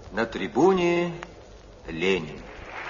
На трибуне Ленин.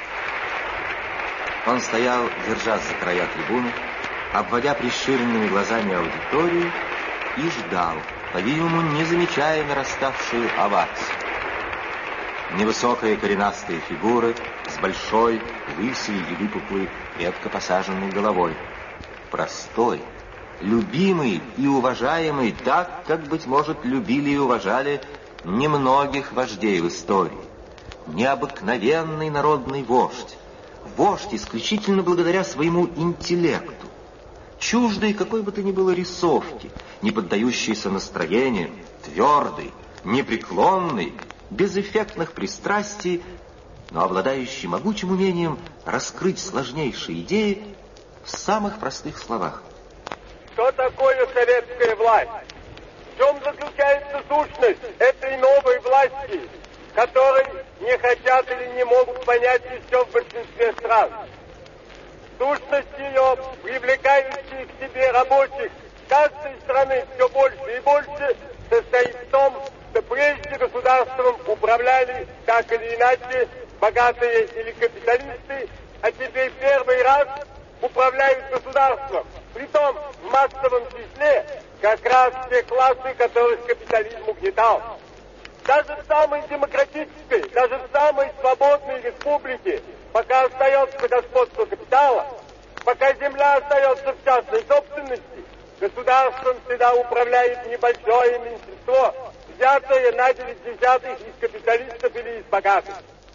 Он стоял, держась за края трибуны, обводя прищуренными глазами аудиторию, и ждал, по-видимому, не замечая нараставшую овацию. Невысокая коренастая фигура с большой, лысой и выпуклой, редко посаженной головой. Простой, любимый и уважаемый так, как, быть может, любили и уважали немногих вождей в истории. Необыкновенный народный вождь. Вождь исключительно благодаря своему интеллекту. Чуждый какой бы то ни было рисовки, не поддающийся настроению, твердый, непреклонный, без эффектных пристрастий, но обладающий могучим умением раскрыть сложнейшие идеи в самых простых словах. Что такое советская власть? В чем заключается сущность этой новой власти, которой не хотят или не могут понять еще в большинстве стран? Сущность ее, привлекающая к себе рабочих каждой страны все больше и больше, состоит в том, что прежде государством управляли так или иначе богатые или капиталисты, а теперь первый раз управляют государством. Притом в массовом числе как раз те классы, которых капитализм угнетал. Даже в самой демократической, даже в самой свободной республике, пока остается господство капитала, пока земля остается в частной собственности, государством всегда управляет небольшое меньшинство, взятое на 90-х из капиталистов или из богатых.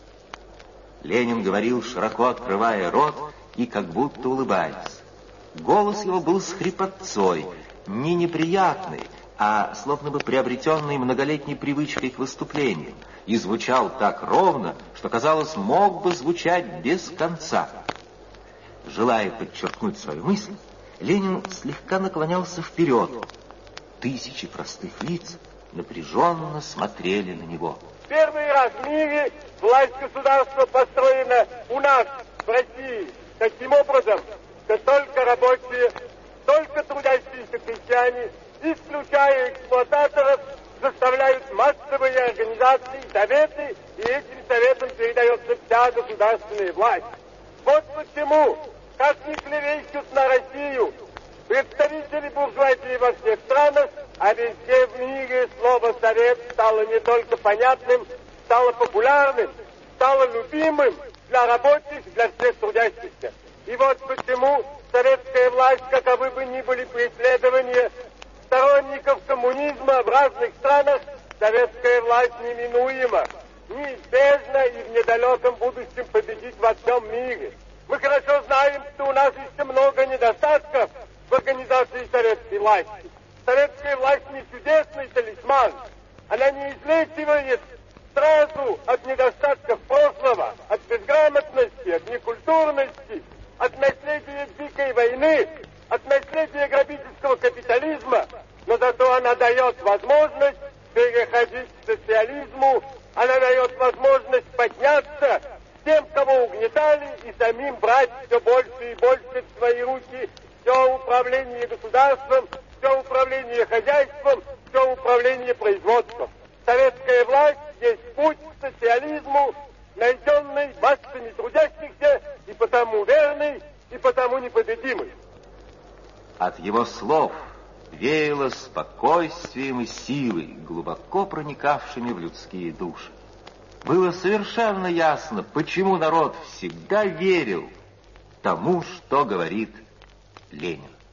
Ленин говорил, широко открывая рот и как будто улыбаясь. Голос его был с хрипотцой, не неприятный, а словно бы приобретенный многолетней привычкой к выступлению, и звучал так ровно, что, казалось, мог бы звучать без конца. Желая подчеркнуть свою мысль, Ленин слегка наклонялся вперед. Тысячи простых лиц напряженно смотрели на него. Первый раз в мире власть государства построена у нас, в России, таким образом, что только рабочие, только трудящиеся крестьяне, исключая эксплуататоров, заставляют массовые организации, советы, и этим советам передается вся государственная власть. Вот почему, как ни клевещут на Россию представители буржуазии во всех странах, а везде в мире слово «совет» стало не только понятным, стало популярным, стало любимым для рабочих, для всех трудящихся. И вот почему советская власть, каковы бы ни были преследования сторонников коммунизма в разных странах, советская власть неминуема, неизбежна и в недалеком будущем победит во всем мире. Мы хорошо знаем, что у нас еще много недостатков в организации советской власти. Советская власть не чудесный талисман. Она не излечивает сразу от недостатков прошлого, от безграмотности, от некультурности, от наследия дикой войны, от наследия грабительского капитализма, но зато она дает возможность переходить к социализму, она дает возможность подняться тем, кого угнетали, и самим брать все больше и больше в свои руки все управление государством, все управление хозяйством, все управление производством. Советская власть есть путь к социализму, найденный массами трудящихся, и потому верный, и потому непобедимый. От его слов веяло спокойствием и силой, глубоко проникавшими в людские души. Было совершенно ясно, почему народ всегда верил тому, что говорит Ленин.